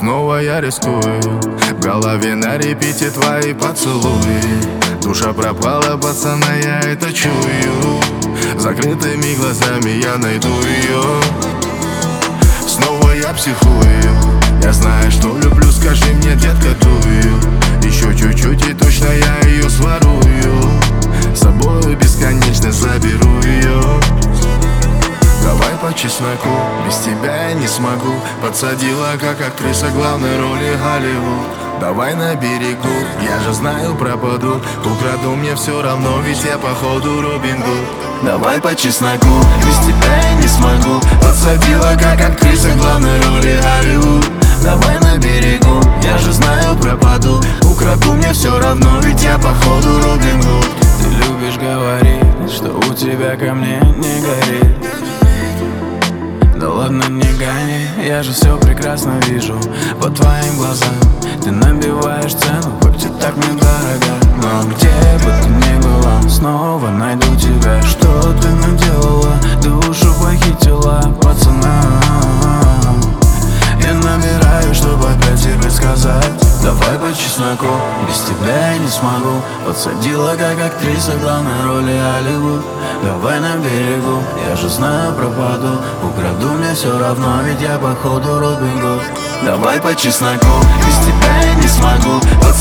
снова я рискую. В голове на репите твои поцелуи. Душа пропала, пацана, я это чую. Закрытыми глазами я найду ее. Снова я психую. Я знаю, что люблю, скажи мне, детка, дую. Еще чуть-чуть и точно я ее сворую. С собою бесконечно заберу ее. Давай по чесноку, без тебя я не смогу. Подсадила, как актриса главной роли Голливуд. Давай на берегу, я же знаю, пропаду. Украду, мне все равно, ведь я походу Робин Гуд. Давай по чесноку, без тебя я не смогу. Подсадила, как актриса главной роли Голливуд. Давай на берегу, я же знаю, пропаду. Украду, мне все равно, ведь я походу Робин Гуд. Ты любишь говорить, что у тебя ко мне не горит. Да ладно, не гони, я же все прекрасно вижу по твоим глазам. Ты набиваешь цену, хоть и так мне дорого. Но где бы ты ни была, снова найду тебя. Что ты наделала, душу похитила, пацана. Я набираю, чтобы опять тебе сказать. Давай по чесноку, без тебя я не смогу. Подсадила, как актриса главной роли Голливуд. Давай на берегу, я же знаю, пропаду. Украду, мне все равно, ведь я походу Робин Гуд. Давай по чесноку, без тебя я не смогу.